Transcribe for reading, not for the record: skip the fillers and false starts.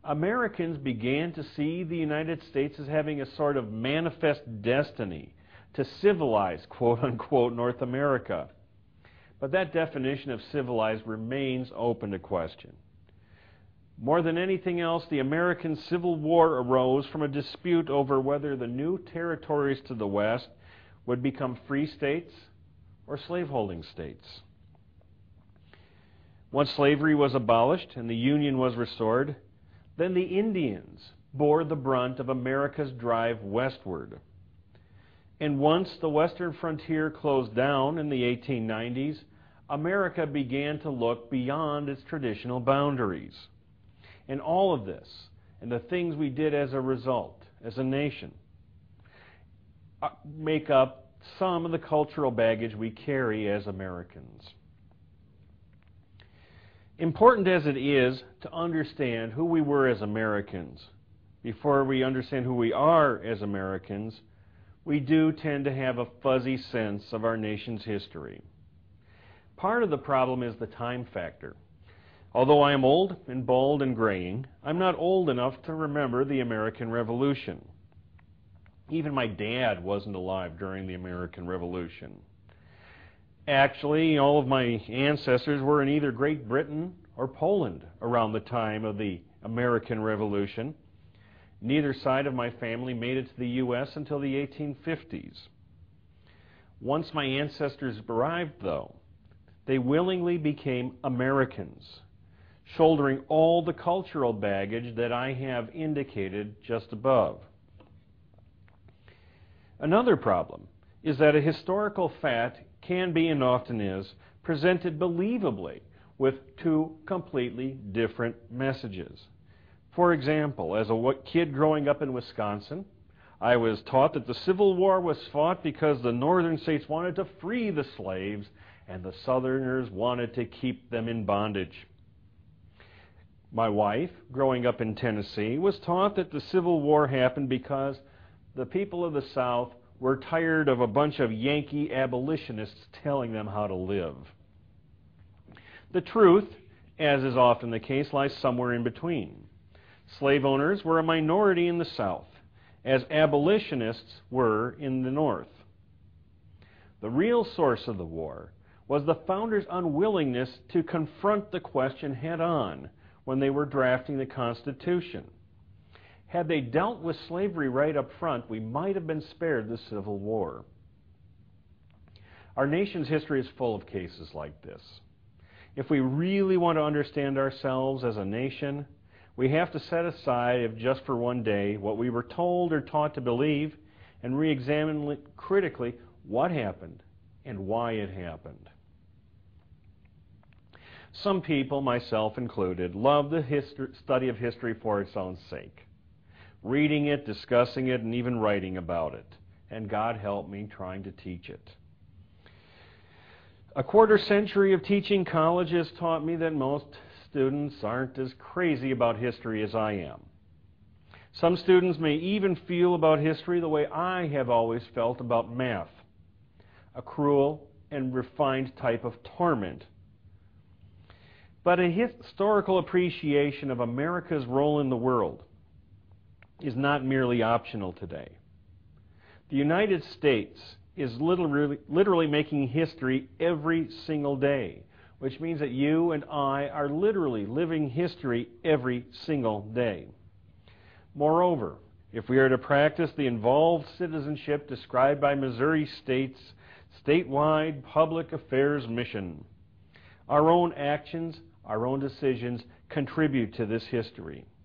Americans began to see the United States as having a sort of manifest destiny to civilize, quote-unquote, North America. But that definition of civilized remains open to question. More than anything else, the American Civil War arose from a dispute over whether the new territories to the west would become free states or slaveholding states. Once slavery was abolished and the Union was restored, then the Indians bore the brunt of America's drive westward. And once the western frontier closed down in the 1890s, America began to look beyond its traditional boundaries. And all of this, and the things we did as a result, as a nation, make up some of the cultural baggage we carry as Americans. Important as it is to understand who we were as Americans, before we understand who we are as Americans, we do tend to have a fuzzy sense of our nation's history. Part of the problem is the time factor. Although I am old and bald and graying, I'm not old enough to remember the American Revolution. Even my dad wasn't alive during the American Revolution. Actually, all of my ancestors were in either Great Britain or Poland around the time of the American Revolution. Neither side of my family made it to the U.S. until the 1850s. Once my ancestors arrived, though, they willingly became Americans, shouldering all the cultural baggage that I have indicated just above. Another problem is that a historical fact can be, and often is, presented believably with two completely different messages. For example, as a kid growing up in Wisconsin, I was taught that the Civil War was fought because the northern states wanted to free the slaves and the southerners wanted to keep them in bondage. My wife, growing up in Tennessee, was taught that the Civil War happened because the people of the South were tired of a bunch of Yankee abolitionists telling them how to live. The truth, as is often the case, lies somewhere in between. Slave owners were a minority in the South, as abolitionists were in the North. The real source of the war was the founders' unwillingness to confront the question head-on when they were drafting the Constitution. Had they dealt with slavery right up front, we might have been spared the Civil War. Our nation's history is full of cases like this. If we really want to understand ourselves as a nation, we have to set aside, if just for one day, what we were told or taught to believe and re-examine critically what happened and why it happened. Some people, myself included, love the study of history for its own sake. Reading it, discussing it, and even writing about it. And God help me trying to teach it. A quarter century of teaching college has taught me that most students aren't as crazy about history as I am. Some students may even feel about history the way I have always felt about math, a cruel and refined type of torment. But a historical appreciation of America's role in the world is not merely optional today. The United States is literally making history every single day, which means that you and I are literally living history every single day. Moreover, if we are to practice the involved citizenship described by Missouri State's statewide public affairs mission, our own actions, our own decisions contribute to this history.